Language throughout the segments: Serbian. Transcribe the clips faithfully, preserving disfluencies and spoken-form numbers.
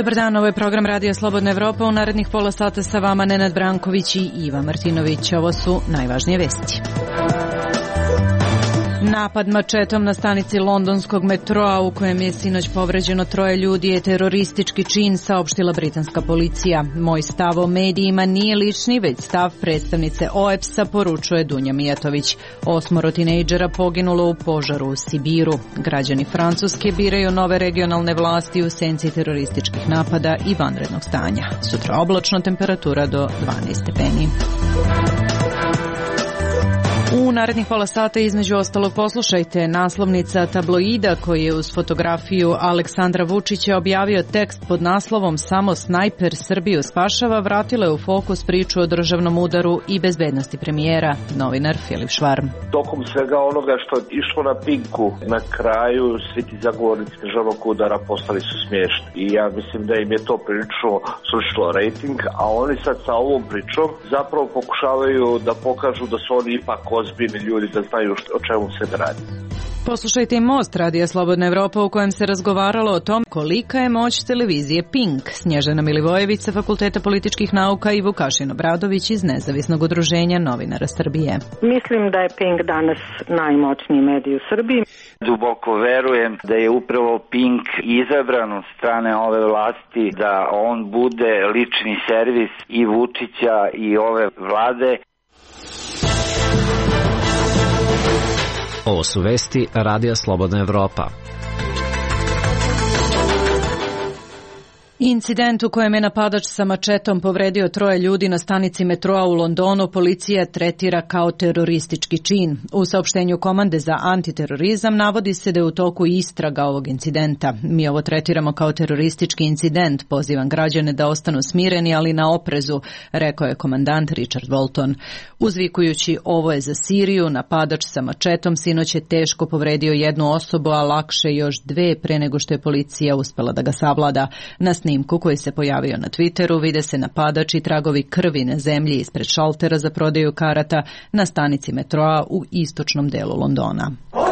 Dobar dan, ovo je program Radija Slobodna Evropa. U narednih pola sata sa vama Nenad Branković i Iva Martinović. Ovo su najvažnije vesti. Napad mačetom na stanici londonskog metroa u kojem je sinoć povređeno troje ljudi je teroristički čin, saopštila britanska policija. Moj stav o medijima nije lični, već stav predstavnice O E P S-a, poručuje Dunja Mijatović. Osmoro tinejdžera poginulo u požaru u Sibiru. Građani Francuske biraju nove regionalne vlasti u senci terorističkih napada i vanrednog stanja. Sutra oblačno, temperatura do dvanaest stepeni. U narednih pola sata između ostalog poslušajte naslovnica tabloida koji je uz fotografiju Aleksandra Vučića objavio tekst pod naslovom Samo snajper Srbiju spašava, vratila je u fokus priču o državnom udaru i bezbednosti premijera, novinar Filip Švarm. Tokom svega onoga što je išlo na Pinku, na kraju svi ti zagovornici državnog udara postali su smiješni i ja mislim da im je to prilično srušilo rating, a oni sad sa ovom pričom zapravo pokušavaju da pokažu da su oni ipak ozbiljni ljudi, da znaju o čemu se radi. Poslušajte i Most Radija Slobodna Evropa u kojem se razgovaralo o tom kolika je moć televizije Pink. Snježana Milivojević sa Fakulteta političkih nauka i Vukašin Obradović iz Nezavisnog udruženja novinara Srbije. Mislim da je Pink danas najmoćniji medij u Srbiji. Duboko verujem da je upravo Pink izabran od strane ove vlasti da on bude lični servis i Vučića i ove vlade. Ovo su vesti Radija Slobodna Evropa. Incident u kojem je napadač sa mačetom povredio troje ljudi na stanici metroa u Londonu policija tretira kao teroristički čin. U saopštenju Komande za antiterorizam navodi se da je u toku istraga ovog incidenta. Mi ovo tretiramo kao teroristički incident, pozivam građane da ostanu smireni, ali na oprezu, rekao je komandant Richard Bolton. Uzvikujući ovo je za Siriju, napadač sa mačetom sinoć je teško povredio jednu osobu, a lakše još dve pre nego što je policija uspela da ga savlada. Na snimku koji se pojavio na Twitteru vide se napadač i tragovi krvi na zemlji ispred šaltera za prodaju karata na stanici metroa u istočnom delu Londona.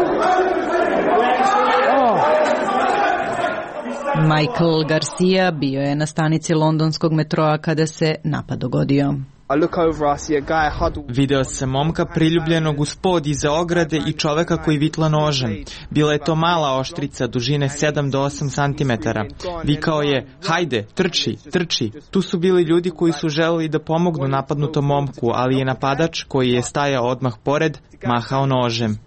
Michael Garcia bio je na stanici londonskog metroa kada se napad dogodio. Video sam momka priljubljenog uz pod iza ograde i čoveka koji vitla nožem. Bila je to mala oštrica dužine sedam do osam santimetara. Vikao je, hajde, trči, trči. Tu su bili ljudi koji su želeli da pomognu napadnutom momku, ali je napadač koji je stajao odmah pored mahao nožem.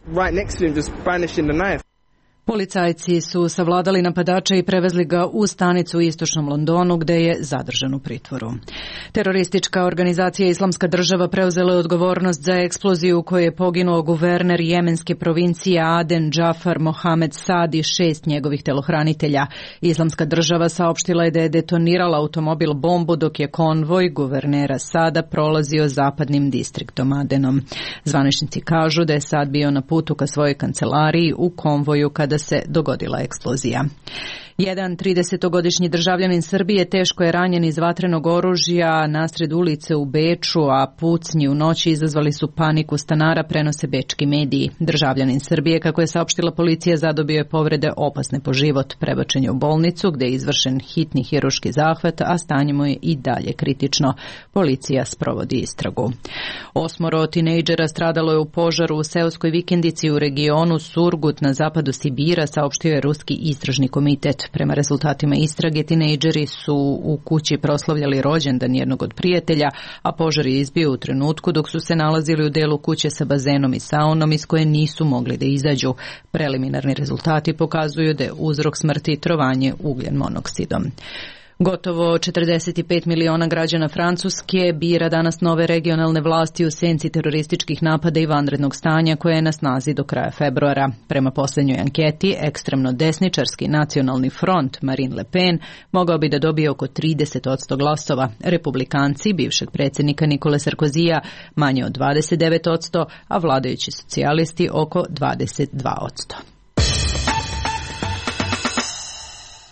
Policajci su savladali napadača i prevezli ga u stanicu u istočnom Londonu gde je zadržan u pritvoru. Teroristička organizacija Islamska država preuzela je odgovornost za eksploziju u kojoj je poginuo guverner jemenske provincije Aden Džafar Mohamed Sad i šest njegovih telohranitelja. Islamska država saopštila je da je detonirala automobil bombu dok je konvoj guvernera Sada prolazio zapadnim distriktom Adenom. Zvaničnici kažu da je Sad bio na putu ka svojoj kancelariji u konvoju kada se dogodila eksplozija. Jedan tridesetogodišnji državljanin Srbije teško je ranjen iz vatrenog oružja nasred ulice u Beču, a pucnji u noći izazvali su paniku stanara, prenose bečki mediji. Državljanin Srbije, kako je saopštila policija, zadobio je povrede opasne po život. Prebačen je u bolnicu gde je izvršen hitni hirurški zahvat, a stanje mu je i dalje kritično. Policija sprovodi istragu. Osmoro tinejdžera stradalo je u požaru u seoskoj vikendici u regionu Surgut na zapadu Sibira, saopštio je ruski istražni komitet. Prema rezultatima istrage, tinejdžeri su u kući proslavljali rođendan jednog od prijatelja, a požar je izbio u trenutku dok su se nalazili u delu kuće sa bazenom i saunom iz koje nisu mogli da izađu. Preliminarni rezultati pokazuju da je uzrok smrti trovanje ugljen monoksidom. Gotovo četrdeset pet miliona građana Francuske bira danas nove regionalne vlasti u senci terorističkih napada i vanrednog stanja koje je na snazi do kraja februara. Prema posljednjoj anketi, ekstremno desničarski nacionalni front Marine Le Pen mogao bi da dobije oko trideset posto glasova. Republikanci bivšeg predsjednika Nikole Sarkozija manje od dvadeset devet posto, a vladajući socijalisti oko dvadeset dva posto. U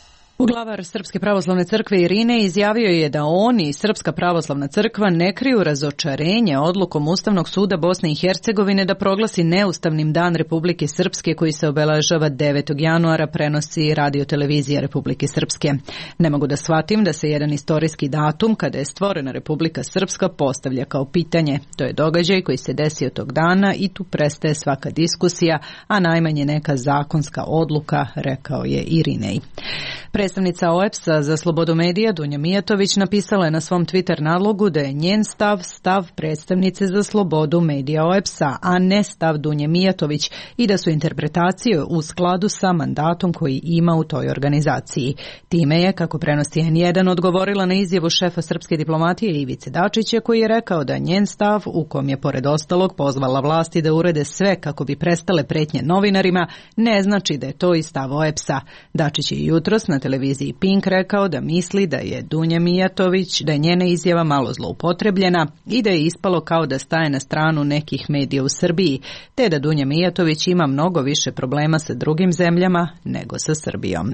Poglavar Srpske pravoslavne crkve Irinej izjavio je da oni, Srpska pravoslavna crkva, ne kriju razočarenje odlukom Ustavnog suda Bosne i Hercegovine da proglasi neustavnim Dan Republike Srpske koji se obeležava devetog januara, prenosi radiotelevizija Republike Srpske. Ne mogu da shvatim da se jedan istorijski datum kada je stvorena Republika Srpska postavlja kao pitanje. To je događaj koji se desio tog dana i tu prestaje svaka diskusija, a najmanje neka zakonska odluka, rekao je Irinej. Predstavnica O E P S-a za slobodu medija Dunja Mijatović napisala je na svom Twitter nalogu da je njen stav stav predstavnice za slobodu medija O E P S-a, a ne stav Dunje Mijatović i da su interpretacije u skladu sa mandatom koji ima u toj organizaciji. Time je, kako prenosi N jedan, odgovorila na izjavu šefa srpske diplomatije Ivice Dačića koji je rekao da njen stav, u kom je pored ostalog pozvala vlasti da urede sve kako bi prestale pretnje novinarima, ne znači da je to i stav O E P S-a. Dačić je jutros na televiziji Pink rekao da misli da je Dunja Mijatović, da je njena izjava malo zloupotrebljena i da je ispalo kao da staje na stranu nekih medija u Srbiji, te da Dunja Mijatović ima mnogo više problema sa drugim zemljama nego sa Srbijom.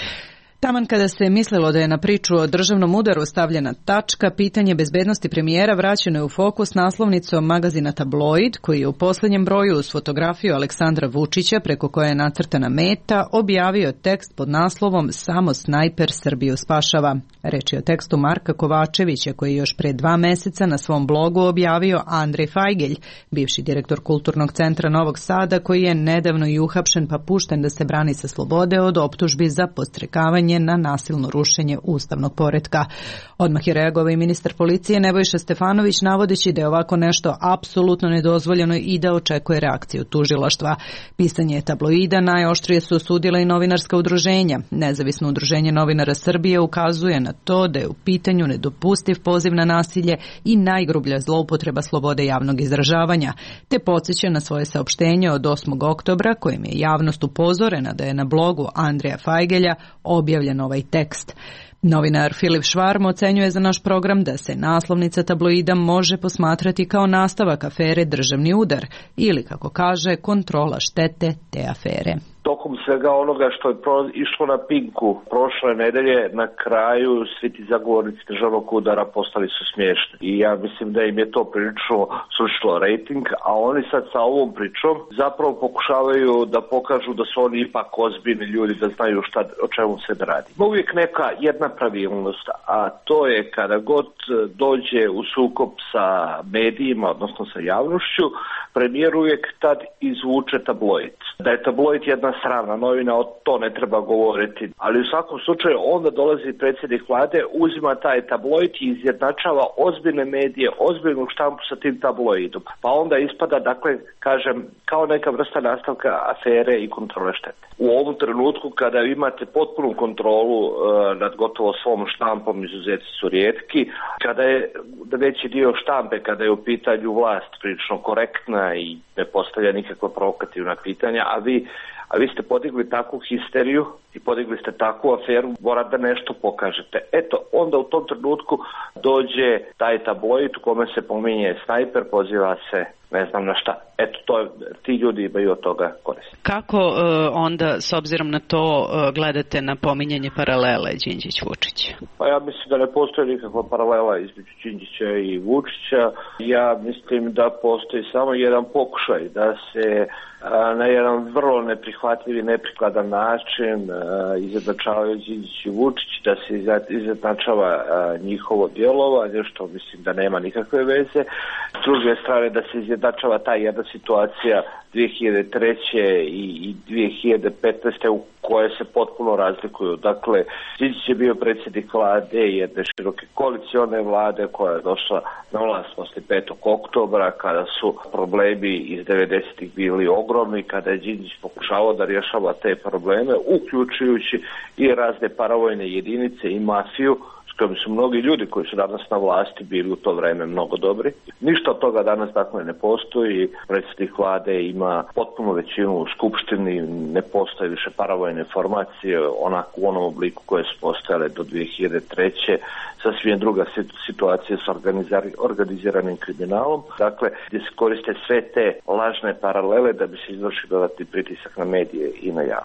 Taman kada se mislilo da je na priču o državnom udaru stavljena tačka, pitanje bezbednosti premijera vraćeno je u fokus naslovnicom magazina Tabloid, koji je u posljednjem broju uz fotografiju Aleksandra Vučića, preko koje je nacrtana meta, objavio tekst pod naslovom "Samo snajper Srbiju spašava". Reč je o tekstu Marka Kovačevića, koji je još pre dva meseca na svom blogu objavio Andrej Fajgelj, bivši direktor Kulturnog centra Novog Sada, koji je nedavno i uhapšen pa pušten da se brani sa slobode od optužbi za podstrekavanje na nasilno rušenje ustavnog poretka. Odmah je reagovao i ministar policije Nebojša Stefanović, navodeći da je ovako nešto apsolutno nedozvoljeno i da očekuje reakciju tužilaštva. Pisanje Tabloida najoštrije su osudila i novinarska udruženja. Nezavisno udruženje novinara Srbije ukazuje na to da je u pitanju nedopustiv poziv na nasilje i najgrublja zloupotreba slobode javnog izražavanja, te podsjeća na svoje saopštenje od osmog oktobra kojim je javnost upozorena da je na blogu Andreja Fajgelja objavljen ovaj tekst. Novinar Filip Švarm ocenjuje za naš program da se naslovnica Tabloida može posmatrati kao nastavak afere Državni udar ili, kako kaže, kontrola štete te afere. Tokom svega onoga što je išlo na Pinku prošle nedelje, na kraju svi ti zagovornici državnog udara postali su smiješni. I ja mislim da im je to prilično srušilo rejting, a oni sad sa ovom pričom zapravo pokušavaju da pokažu da su oni ipak ozbiljni ljudi, da znaju šta, o čemu se radi. Uvijek neka jedna pravilnost, a to je kada god dođe u sukob sa medijima, odnosno sa javnošću, premijer uvijek tad izvuče Tabloid. Da je Tabloid jedna sravna novina, o to ne treba govoriti. Ali u svakom slučaju onda dolazi predsjednik vlade, uzima taj Tabloid i izjednačava ozbiljne medije, ozbiljnu štampu sa tim Tabloidom. Pa onda ispada, dakle, kažem, kao neka vrsta nastavka afere i kontrole štete. U ovom trenutku kada imate potpunu kontrolu e, nad gotovo svom štampom, izuzeci su rijetki, kada je veći dio štampe, kada je u pitanju vlast prilično korektna i ne postavlja nikakva provokativna pitanja, a vi A vi ste podigli takvu histeriju i podigli ste takvu aferu, morate da nešto pokažete. Eto, onda u tom trenutku dođe taj Tabloid u kome se pominje snajper, poziva se ne znam na šta. Eto, to, ti ljudi imaju od toga koristi. Kako uh, onda, s obzirom na to, uh, gledate na pominjanje paralele Đinđić-Vučić? Pa ja mislim da ne postoji nikakva paralela između Đinđića i Vučića. Ja mislim da postoji samo jedan pokušaj da se a, na jedan vrlo neprihvatljiv i neprikladan način izjednačavaju Đinđić i Vučić, da se izjednačava a, njihovo djelovanje, što mislim da nema nikakve veze. S druge strane da se izjednačava ta jedna situacija dvije hiljade treće i, i dvije hiljade petnaeste u koje se potpuno razlikuju. Dakle, Đinđić je bio predsjednik vlade jedne široke koalicione vlade koja je došla na vlast posle petog oktobra, kada su problemi iz devedesetih bili ogromni, kada je Đinđić pokušavao da rješava te probleme, uključujući i razne paravojne jedinice i mafiju, s kojim su mnogi ljudi koji su danas na vlasti bili u to vreme mnogo dobri. Ništa od toga danas dakle ne postoji. Predsjednik vlade ima potpuno većinu u skupštini, ne postoje više paravojne formacije onako u onom obliku koje su postojale do dvije hiljade treće. Sasvim druga situacija s organiziranim kriminalom. Dakle, gdje se koriste sve te lažne paralele da bi se izvršio dodatni pritisak na medije i na javnost.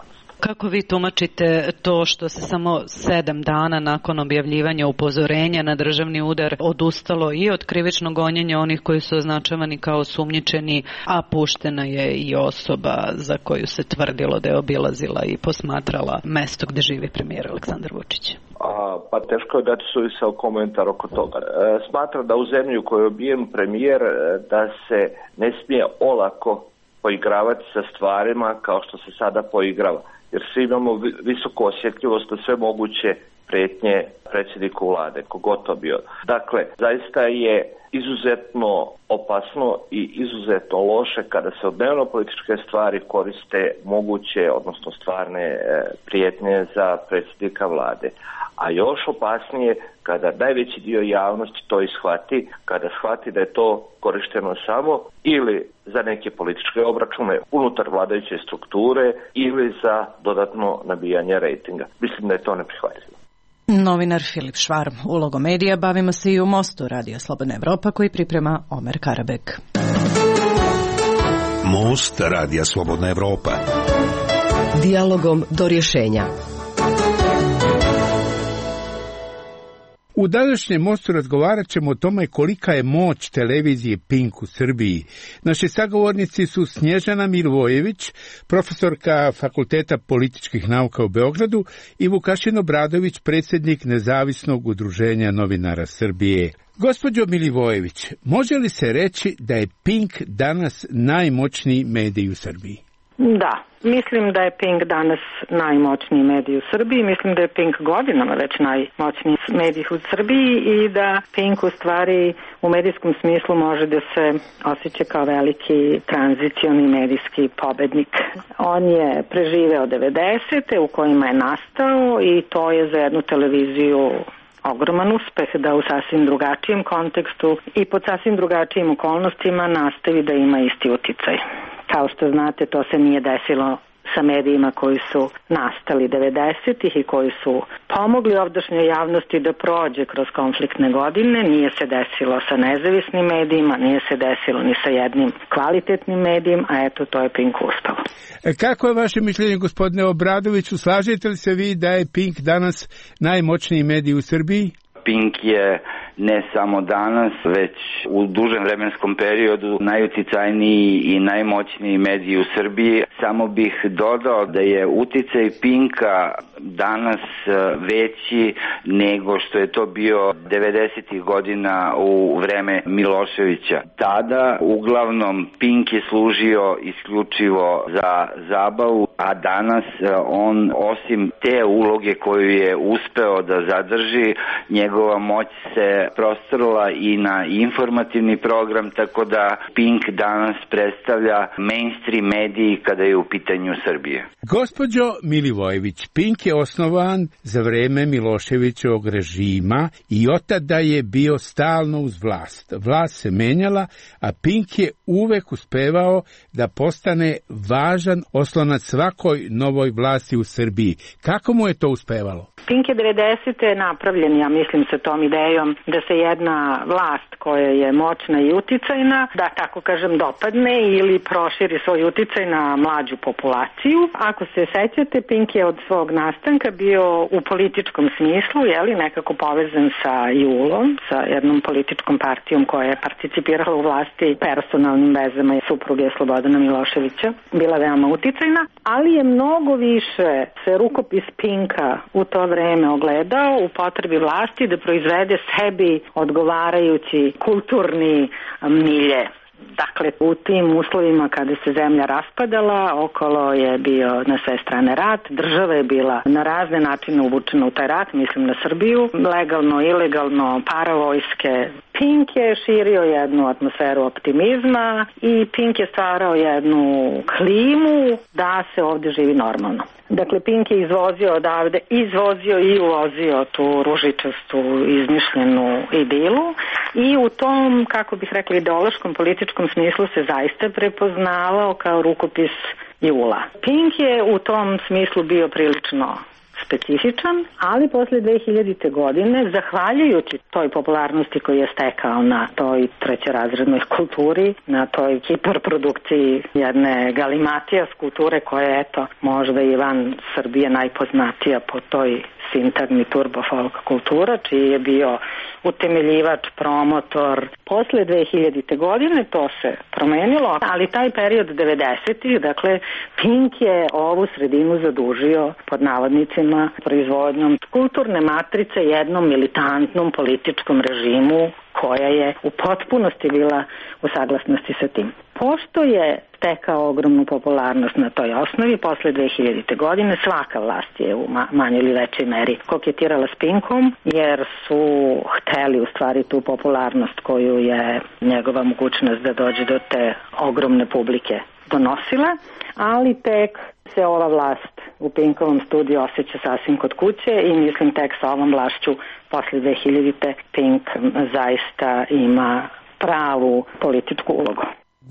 Kako vi tumačite to što se samo sedam dana nakon objavljivanja upozorenja na državni udar odustalo i od krivičnog gonjenja onih koji su označavani kao sumnjičeni, a puštena je i osoba za koju se tvrdilo da je obilazila i posmatrala mesto gde živi premijer Aleksandar Vučić? A, pa teško je dati suvisao komentar oko toga. E, smatram da u zemlji u kojoj je ubijen premijer da se ne smije olako poigravati sa stvarima kao što se sada poigrava. Jer svi imamo visoku osjetljivost na sve moguće pretnje predsjedniku vlade, kogod to bio. Dakle, zaista je izuzetno opasno i izuzetno loše kada se od dnevno političke stvari koriste moguće, odnosno stvarne prijetnje za predsjednika vlade. A još opasnije kada najveći dio javnosti to ishvati, kada shvati da je to korišteno samo ili za neke političke obračune unutar vladajuće strukture ili za dodatno nabijanje rejtinga. Mislim da je to neprihvatljivo. Novinar Filip Švar, Ulogo medija, bavimo se i u Mostu, Radio Slobodna Evropa, koji priprema Omer Karabek. Most, Radio Slobodna Evropa. Dijalogom do rješenja. U današnjem Mostu razgovarat ćemo o tome kolika je moć televizije Pink u Srbiji. Naši sagovornici su Snježana Milivojević, profesorka Fakulteta političkih nauka u Beogradu, i Vukašin Obradović, predsjednik Nezavisnog udruženja novinara Srbije. Gospođo Milivojević, može li se reći da je Pink danas najmoćniji medij u Srbiji? Da, mislim da je Pink danas najmoćniji medij u Srbiji, mislim da je Pink godinama već najmoćniji medij u Srbiji i da Pink u stvari u medijskom smislu može da se osjeća kao veliki tranzicioni medijski pobednik. On je preživeo devedesete u kojima je nastao i to je za jednu televiziju ogroman uspeh da u sasvim drugačijem kontekstu i pod sasvim drugačijim okolnostima nastavi da ima isti uticaj. Kao što znate, to se nije desilo sa medijima koji su nastali devedesetih i koji su pomogli ovdašnjoj javnosti da prođe kroz konfliktne godine. Nije se desilo sa nezavisnim medijima, nije se desilo ni sa jednim kvalitetnim medijem, a eto, to je Pink uspelo. Kako je vaše mišljenje, gospodine Obradoviću? Slažete li se vi da je Pink danas najmoćniji medij u Srbiji? Pink je ne samo danas, već u dužem vremenskom periodu najuticajniji i najmoćniji medij u Srbiji. Samo bih dodao da je uticaj Pinka danas veći nego što je to bio devedesetih godina u vreme Miloševića. Tada uglavnom Pink je služio isključivo za zabavu, a danas on, osim te uloge koju je uspeo da zadrži, njegova moć se prostorila i na informativni program, tako da Pink danas predstavlja mainstream mediji kada je u pitanju Srbije. Gospođo Milivojević, Pink je osnovan za vreme Miloševićevog režima i od tada je bio stalno uz vlast. Vlast se menjala, a Pink je uvek uspevao da postane važan oslonac svakoj novoj vlasti u Srbiji. Kako mu je to uspevalo? Pink je devedesete napravljen, ja mislim, sa tom idejom da se jedna vlast koja je moćna i uticajna, da tako kažem, dopadne ili proširi svoj uticaj na mlađu populaciju. Ako se sećate, Pink je od svog nastanka bio u političkom smislu, jeli, nekako povezan sa Julom, sa jednom političkom partijom koja je participirala u vlasti personalnim vezama supruge Slobodana Miloševića, bila veoma uticajna, ali je mnogo više se rukopis Pinka u to vreme ogledao u potrebi vlasti da proizvede sebi odgovarajući kulturni milje. Dakle, u tim uslovima kada se zemlja raspadala, okolo je bio na sve strane rat, država je bila na razne načine uvučena u taj rat, mislim na Srbiju, legalno, ilegalno, paravojske. Pink je širio jednu atmosferu optimizma i Pink je stvarao jednu klimu da se ovdje živi normalno. Dakle, Pink je izvozio odavde, izvozio i uvozio tu ružičastu izmišljenu idilu i u tom, kako bih rekla, ideološkom političkom smislu se zaista prepoznavao kao rukopis Jula. Pink je u tom smislu bio prilično specifičan, ali posle dve hiljadite. godine, zahvaljujući toj popularnosti koju je stekao na toj trećerazrednoj kulturi, na toj hiperprodukciji jedne galimatijas kulture koja je, eto, možda i van Srbije najpoznatija po toj sintagmi turbo folk kultura, čiji je bio utemeljivač, promotor. Posle dve hiljadite. godine to se promenilo, ali taj period devedesetih, dakle, Pink je ovu sredinu zadužio pod navodnicima proizvodnjom kulturne matrice jednom militantnom političkom režimu koja je u potpunosti bila u saglasnosti sa tim. Pošto je stekao ogromnu popularnost na toj osnovi, posle dve hiljadite. godine svaka vlast je u manjoj ili većoj meri koketirala s Pinkom, jer su hteli u stvari tu popularnost koju je njegova mogućnost da dođe do te ogromne publike donosila, ali tek se ova vlast u Pinkovom studiju osjeća sasvim kod kuće i mislim tek sa ovom vlašću posle dve hiljadite. Pink zaista ima pravu političku ulogu.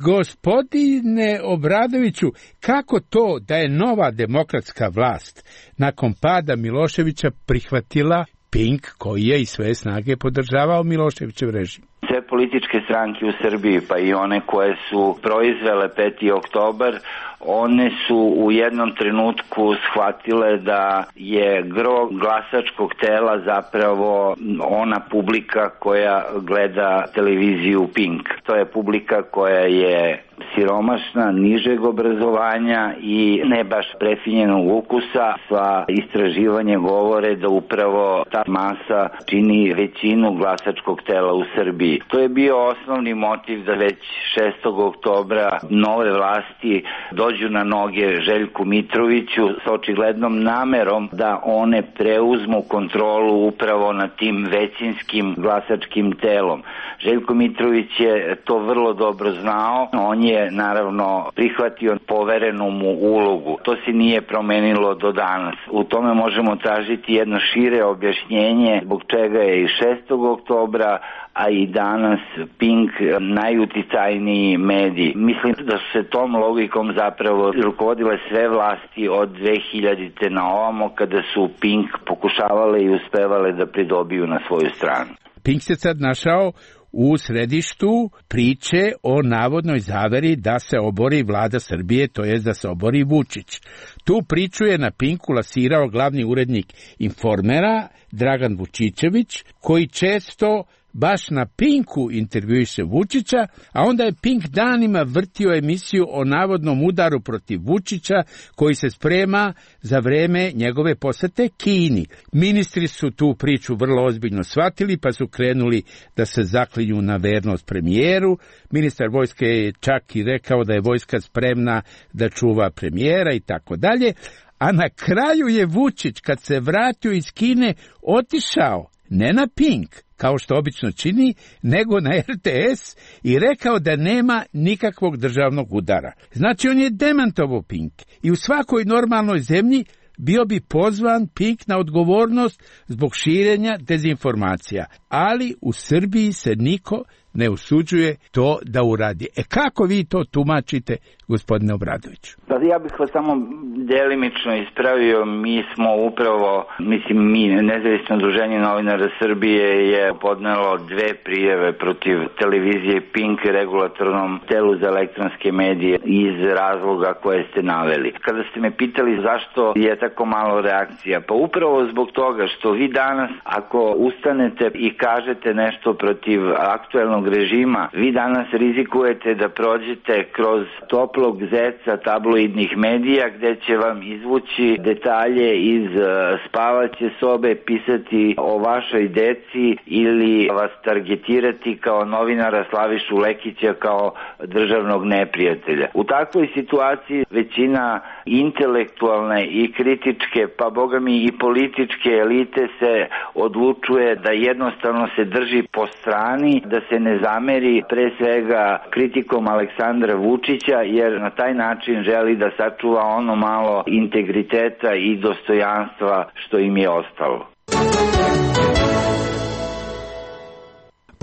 Gospodine Obradoviću, kako to da je nova demokratska vlast nakon pada Miloševića prihvatila Pink koji je iz sve snage podržavao Miloševićev režim? Sve političke stranke u Srbiji, pa i one koje su proizvele peti oktobar, one su u jednom trenutku shvatile da je gro glasačkog tela zapravo ona publika koja gleda televiziju Pink. To je publika koja je siromašna, nižeg obrazovanja i ne baš prefinjenog ukusa. Sva istraživanje govore da upravo ta masa čini većinu glasačkog tela u Srbiji. To je bio osnovni motiv da već šestog oktobra nove vlasti dođu na noge Željku Mitroviću s očiglednom namerom da one preuzmu kontrolu upravo nad tim većinskim glasačkim telom. Željko Mitrović je to vrlo dobro znao, on je naravno prihvatio poverenu mu ulogu. To se nije promenilo do danas. U tome možemo tražiti jedno šire objašnjenje zbog čega je i šestog oktobra, a i danas Pink najuticajniji medij. Mislim da su se tom logikom zapravo rukovodile sve vlasti od dve hiljadite. na ovamo kada su Pink pokušavale i uspevale da pridobiju na svoju stranu. Pink se sad našao u središtu priče o navodnoj zaveri da se obori vlada Srbije, to jest da se obori Vučić. Tu priču je na Pinku lasirao glavni urednik Informera Dragan Vučićević, koji često baš na Pinku intervjuiše Vučića, a onda je Pink danima vrtio emisiju o navodnom udaru protiv Vučića koji se sprema za vreme njegove posete Kini. Ministri su tu priču vrlo ozbiljno shvatili pa su krenuli da se zaklinju na vernost premijeru. Ministar vojske je čak i rekao da je vojska spremna da čuva premijera i tako dalje. A na kraju je Vučić, kad se vratio iz Kine, otišao ne na Pink, kao što obično čini, nego na er te es i rekao da nema nikakvog državnog udara. Znači on je demantovao Pink i u svakoj normalnoj zemlji bio bi pozvan Pink na odgovornost zbog širenja dezinformacija, ali u Srbiji se niko ne usuđuje to da uradi. E kako vi to tumačite, gospodine Obradoviću? Pa ja bih vas samo delimično ispravio. Mi smo upravo, mislim mi, Nezavisno udruženje novinara Srbije je podnelo dve prijave protiv televizije Pink, regulatornom telu za elektronske medije, iz razloga koje ste naveli. Kada ste me pitali zašto je tako malo reakcija, pa upravo zbog toga što vi danas, ako ustanete i kažete nešto protiv aktuelnog režima, vi danas rizikujete da prođete kroz toplog zeca tabloidnih medija gde će vam izvući detalje iz spavaće sobe, pisati o vašoj deci ili vas targetirati kao novinara Slavišu Lekića kao državnog neprijatelja. U takvoj situaciji većina intelektualne i kritičke, pa boga mi i političke elite se odlučuje da jednostavno se drži po strani, da se ne zameri pre svega kritikom Aleksandra Vučića, jer na taj način želi da sačuva ono malo integriteta i dostojanstva što im je ostalo.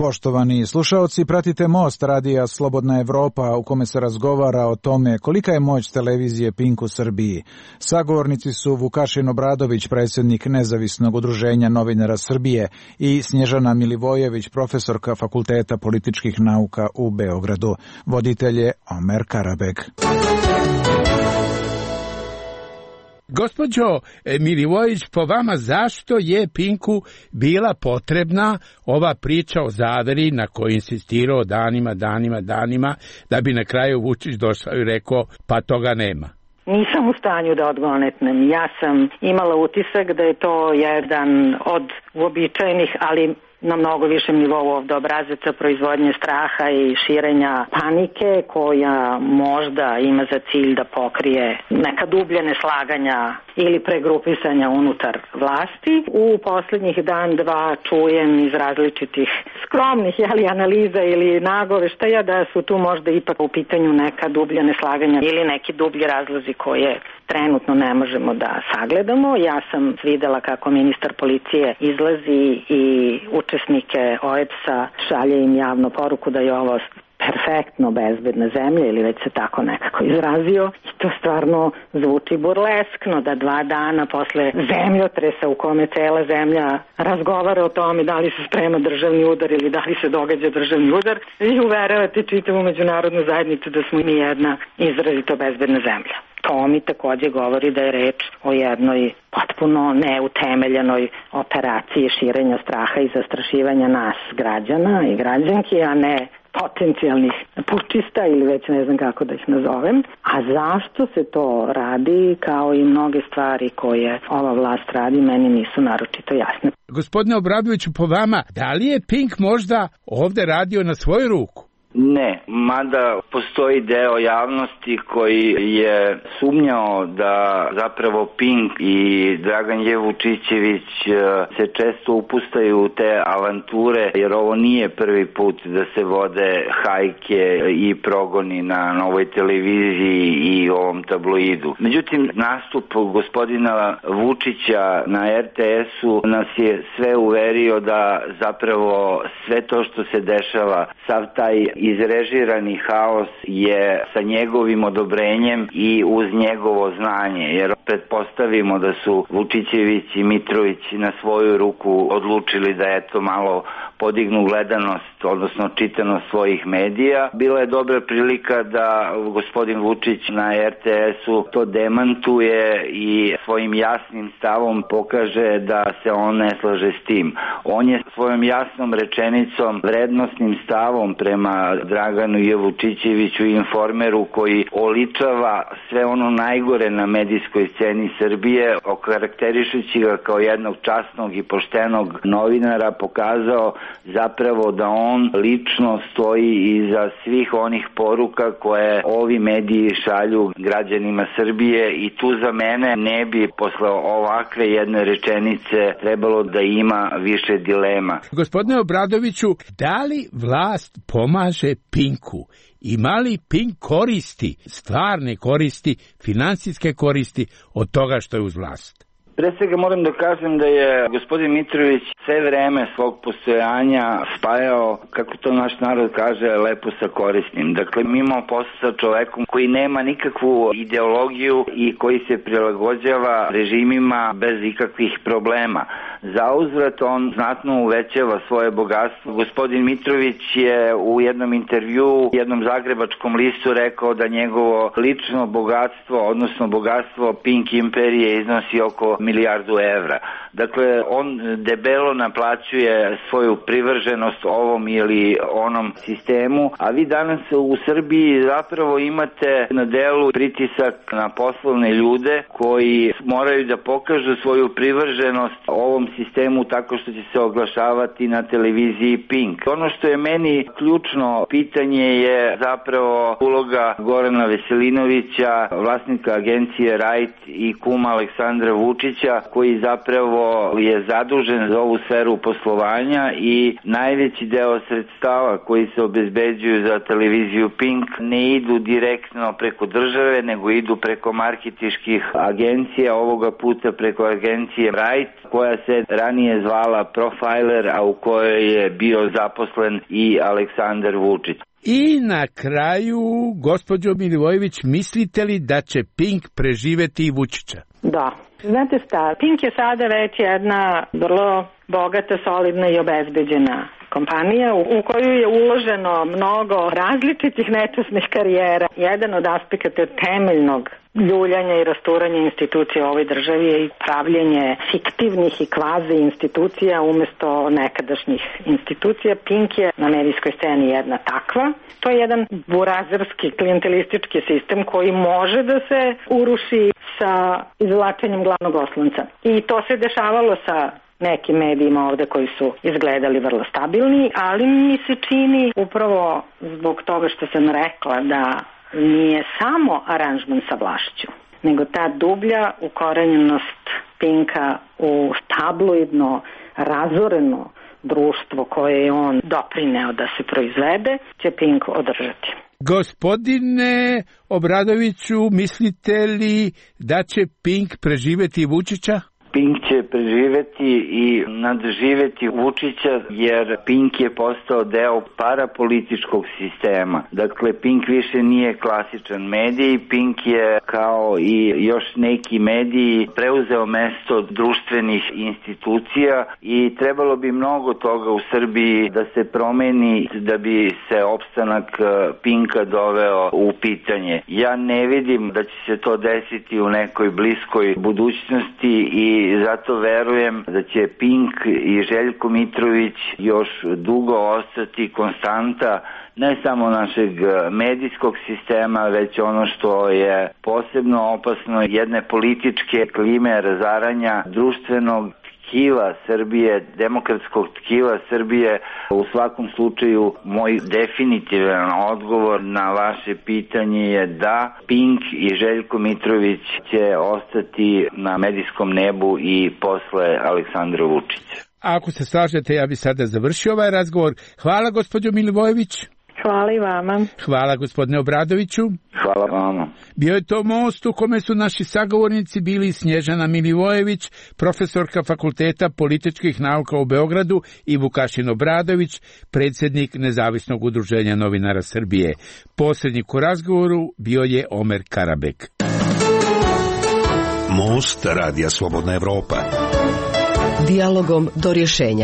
Poštovani slušaoci, pratite Most radija Slobodna Evropa u kome se razgovara o tome kolika je moć televizije Pink u Srbiji. Sagovornici su Vukašin Obradović, predsjednik Nezavisnog udruženja novinara Srbije, i Snježana Milivojević, profesorka Fakulteta političkih nauka u Beogradu. Voditelj je Omer Karabeg. Gospođo Milivojević, po vama zašto je Pinku bila potrebna ova priča o zaveri na kojoj insistirao danima, danima, danima, da bi na kraju Vučić došao i rekao pa toga nema? Nisam u stanju da odgonetnem. Ja sam imala utisak da je to jedan od uobičajenih, ali na mnogo višem nivou ovde obrazaca proizvodnje straha i širenja panike koja možda ima za cilj da pokrije neka dublje neslaganja ili pregrupisanja unutar vlasti. U poslednjih dan, dva čujem iz različitih skromnih jeli, analiza ili nagoveštaja da su tu možda ipak u pitanju neka dublja neslaganja ili neki dublji razlozi koje trenutno ne možemo da sagledamo. Ja sam videla kako ministar policije izlazi i učesnike O E B S-a šalje im javno poruku da je ovo perfektno bezbedna zemlja, ili već se tako nekako izrazio. I to stvarno zvuči burleskno da dva dana posle zemljotresa u kome cela zemlja razgovara o tome da li se sprema državni udar ili da li se događa državni udar, i uveravate čitavu međunarodnu zajednicu da smo mi jedna izrazito bezbedna zemlja. To mi takođe govori da je reč o jednoj potpuno neutemeljenoj operaciji širenja straha i zastrašivanja nas građana i građanki, a ne potencijalnih pučista ili već ne znam kako da ih nazovem. A zašto se to radi, kao i mnoge stvari koje ova vlast radi, meni nisu naročito jasne. Gospodine Obradoviću, po vama, da li je Pink možda ovde radio na svoju ruku? Ne, mada postoji deo javnosti koji je sumnjao da zapravo Pink i Dragan J. Vučićević se često upustaju u te avanture, jer ovo nije prvi put da se vode hajke i progoni na Novoj televiziji i ovom tabloidu. Međutim, nastup gospodina Vučića na R T S-u nas je sve uverio da zapravo sve to što se dešava, sav taj izrežirani haos je sa njegovim odobrenjem i uz njegovo znanje, jer pretpostavimo da su Vučićević i Mitrović na svoju ruku odlučili da eto malo podignu gledanost, odnosno čitanost svojih medija. Bila je dobra prilika da gospodin Vučić na R T S-u to demantuje i svojim jasnim stavom pokaže da se on ne slaže s tim. On je svojom jasnom rečenicom, vrednosnim stavom prema Draganu J. Vučićeviću i Informeru, koji oličava sve ono najgore na medijskoj sceni Srbije, okarakterišući ga kao jednog časnog i poštenog novinara, pokazao zapravo da on lično stoji iza svih onih poruka koje ovi mediji šalju građanima Srbije, i tu za mene ne bi posle ovakve jedne rečenice trebalo da ima više dilema. Gospodine Obradoviću, da li vlast pomaže Pinku? Ima li Pink koristi, stvarne koristi, finansijske koristi od toga što je uz vlast? Pre svega moram da kažem da je gospodin Mitrović sve vreme svog postojanja spajao, kako to naš narod kaže, lepo sa korisnim. Dakle, mi imamo posao sa čovekom koji nema nikakvu ideologiju i koji se prilagođava režimima bez ikakvih problema. Zauzvrat on znatno uvećava svoje bogatstvo. Gospodin Mitrović je u jednom intervjuu jednom zagrebačkom listu rekao da njegovo lično bogatstvo, odnosno bogatstvo Pink imperije, iznosi oko milijardu evra. Dakle, on debelo naplaćuje svoju privrženost ovom ili onom sistemu, a vi danas u Srbiji zapravo imate na delu pritisak na poslovne ljude koji moraju da pokažu svoju privrženost ovom sistemu tako što će se oglašavati na televiziji Pink. Ono što je meni ključno pitanje je zapravo uloga Gorana Veselinovića, vlasnika agencije Right i kuma Aleksandra Vučića, koji zapravo je zadužen za ovu sferu poslovanja, i najveći deo sredstava koji se obezbeđuju za televiziju Pink ne idu direktno preko države, nego idu preko marketiških agencija, ovoga puta preko agencije Right. koja se ranije zvala Profiler, a u kojoj je bio zaposlen i Aleksandar Vučić. I na kraju, gospođo Milivojević, mislite li da će Pink preživeti i Vučića? Da. Znate šta, Pink je sada već jedna vrlo bogata, solidna i obezbeđena kompanija u koju je uloženo mnogo različitih nečasnih karijera. Jedan od aspekata temeljnog ljuljanja i rasturanja institucija u ovoj državi je i pravljenje fiktivnih i kvazi institucija umesto nekadašnjih institucija. Pink je na medijskoj sceni jedna takva. To je jedan burazerski, klijentelistički sistem koji može da se uruši sa izvlačenjem glavnog oslonca. I to se dešavalo sa nekim medijima ovde koji su izgledali vrlo stabilni, ali mi se čini upravo zbog toga što sam rekla da nije samo aranžman sa vlašću, nego ta dublja ukorenjenost Pinka u tabloidno, razoreno društvo koje je on doprineo da se proizvede, će Pink održati. Gospodine Obradoviću, mislite li da će Pink preživeti Vučića? Pink će preživeti i nadživeti Vučića, jer Pink je postao deo parapolitičkog sistema. Dakle, Pink više nije klasičan medij, Pink je kao i još neki mediji preuzeo mesto društvenih institucija i trebalo bi mnogo toga u Srbiji da se promeni da bi se opstanak Pinka doveo u pitanje. Ja ne vidim da će se to desiti u nekoj bliskoj budućnosti i I zato verujem da će Pink i Željko Mitrović još dugo ostati konstanta ne samo našeg medijskog sistema, već ono što je posebno opasno, jedne političke klime razaranja društvenog tkiva Srbije, demokratskog tkiva Srbije. U svakom slučaju, moj definitivan odgovor na vaše pitanje je da Pink i Željko Mitrović će ostati na medijskom nebu i posle Aleksandra Vučića. Ako se slažete, ja bi sada završio ovaj razgovor. Hvala, gospođo Milivojević. Hvala i vama. Hvala, gospodine Obradoviću. Hvala vama. Bio je to most u kome su naši sagovornici bili Snježana Milivojević, profesorka Fakulteta političkih nauka u Beogradu, i Vukašin Obradović, predsjednik Nezavisnog udruženja novinara Srbije. Posrednik u razgovoru bio je Omer Karabek. Most Radija Slobodna Evropa. Dijalogom do rješenja.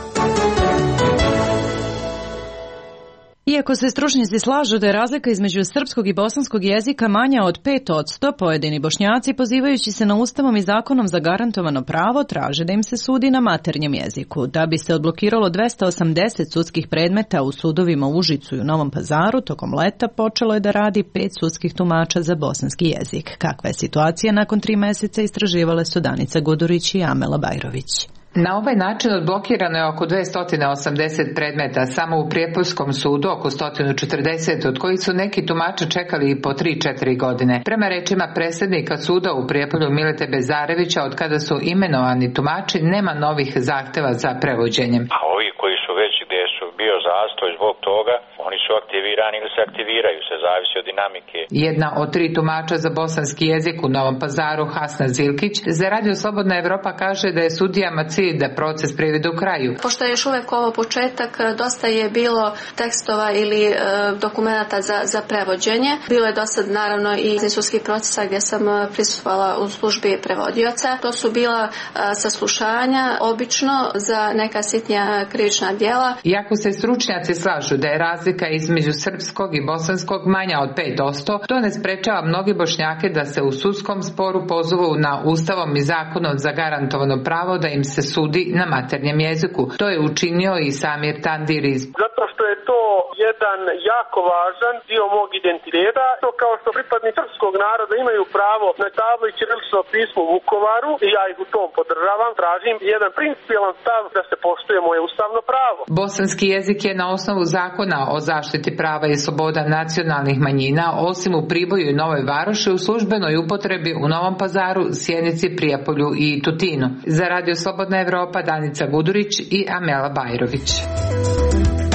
Iako se stručnjaci slažu da je razlika između srpskog i bosanskog jezika manja od pet posto, pojedini Bošnjaci, pozivajući se na Ustavom i zakonom zagarantovano pravo, traže da im se sudi na maternjem jeziku. Da bi se odblokiralo dvesta osamdeset sudskih predmeta u sudovima u Užicu i u Novom Pazaru, tokom leta počelo je da radi pet sudskih tumača za bosanski jezik. Kakva je situacija nakon tri meseca, istraživale su Danica Gudurić i Amela Bajrović. Na ovaj način odblokirano je oko dvesta osamdeset predmeta, samo u Prijepoljskom sudu oko sto četrdeset, od kojih su neki tumači čekali i po tri četiri godine. Prema rečima predsjednika suda u Prijepolju Milete Bezarevića, od kada su imenovani tumači, nema novih zahteva za prevođenjem. A ovi koji su već gdje su bio zastoj zbog toga, oni su aktivirani ili se aktiviraju, se zavisi od dinamike. Jedna od tri tumača za bosanski jezik u Novom Pazaru, Hasna Zilkić, za Radio Slobodna Evropa kaže da je sudijama cilj da proces privede u kraju. Pošto je još uvek ovo početak, dosta je bilo tekstova ili e, dokumenata za, za prevođenje. Bilo je dosta naravno i sudskih procesa gdje sam prisustvovala u službi prevodioca. To su bila e, saslušanja, obično za neka sitnija krivična djela. Iako se stručnjaci slažu da je razlika između srpskog i bosanskog manja od pet posto, to ne sprečava mnogi Bošnjake da se u sudskom sporu pozovu na Ustavom i zakonom zagarantovano pravo da im se sudi na maternjem jeziku. To je učinio i Samir Tandir. Zato što je to jedan jako važan dio mog identiteta, to kao što pripadnici srpskog naroda imaju pravo na tablo i ćirilično pismo u Vukovaru, i ja ih u tom podržavam, tražim jedan principijelan stav da se poštuje moje ustavno pravo. Bosanski jezik je na osnovu zakona o zaštiti prava i sloboda nacionalnih manjina, osim u Priboju i Novoj Varoši, u službenoj upotrebi u Novom Pazaru, Sjenici, Prijepolju i Tutinu. Za Radio Slobodna Evropa, Danica Gudurić i Amela Bajrović.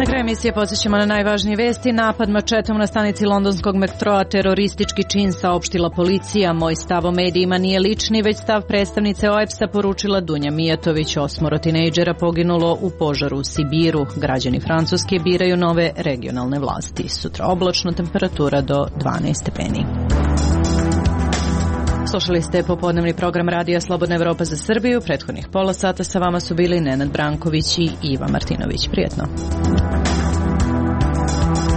Na kraju emisije podsjećamo na najvažnije vesti. Napad mačetom na stanici londonskog metroa, teroristički čin, saopštila policija. Moj stav o medijima nije lični, već stav predstavnice O E P S-a, poručila Dunja Mijatović. Osmoro tinejdžera poginulo u požaru u Sibiru. Građani Francuske biraju nove regionalne vlasti. Sutra oblačno, temperatura do dvanaest stepeni. Slušali ste popodnevni program Radija Slobodna Evropa za Srbiju. Prethodnih pola sata sa vama su bili Nenad Branković i Iva Martinović. Prijetno.